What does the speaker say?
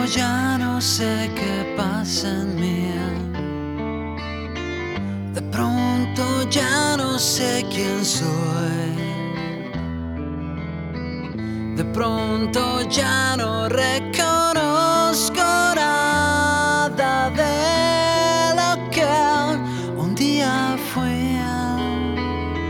ya no sé qué pasa en mí. De pronto ya no sé quién soy. De pronto ya no recuerdo